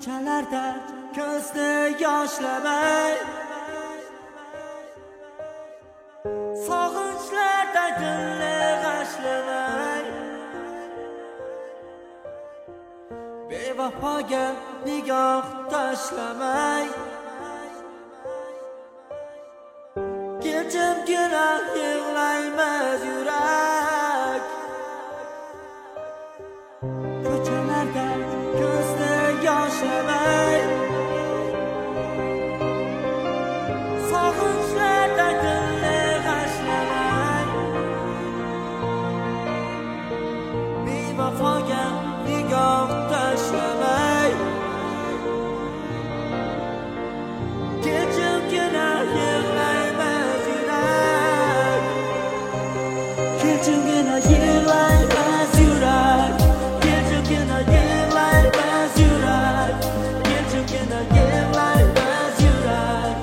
Ko'chalarda ko'zni yoshlamay, sog'inchlarda dilni g'ashlamay, bevafoga nigoh tashlamay, kechimgina yig'laymiz yurak. Ko'chalarda ko'zni yoshlamay, sog'inchlarda dilni g'ashlamay, bevafoga nigoh tashlamay, kechimgina yig'laymiz yurak. Kechimgina yig'laymiz yurak. Kechimgina yig'laymiz yurak. Kechimgina yig'laymiz yurak.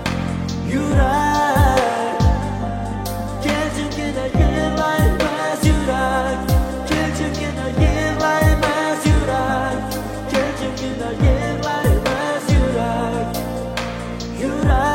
Yurak. Kechimgina yig'laymiz yurak. Kechimgina yig'laymiz yurak. Kechimgina yig'laymiz yurak. Yurak.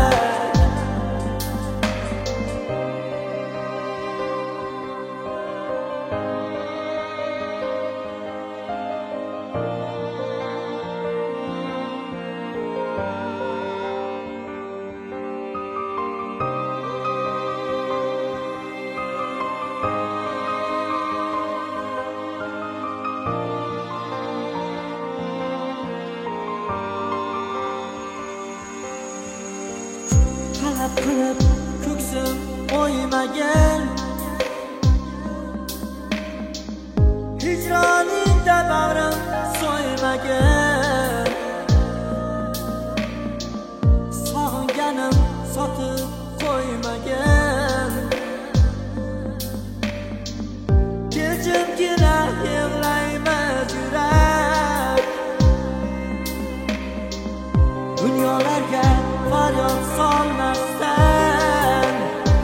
Talab qilib ko'ksim o'ymagan, hijroningda bag'rim so'ymagan, sog'inganim sotib qo'ymagan. Kechimgina yig'laymiz yurak. Dunyolarga faryod solmasdan,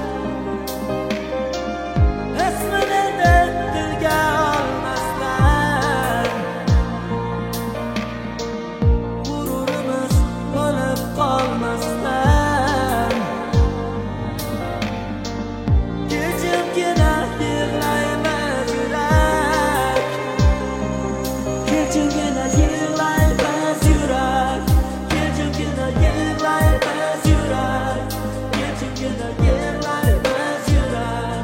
ismini dilga olmasdan, g'ururimiz o'lib qolmasdan, kechimgina yig'laymiz yurak. Kechimgina yig'laymiz yurak. Kechimgina yig'laymiz yurak. Kechimgina yig'laymiz yurak.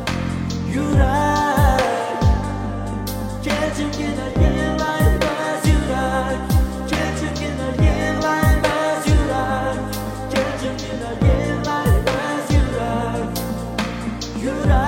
Yurak. Kechimgina yig'laymiz yurak. Kechimgina yig'laymiz yurak. Kechimgina yig'laymiz yurak. Yurak.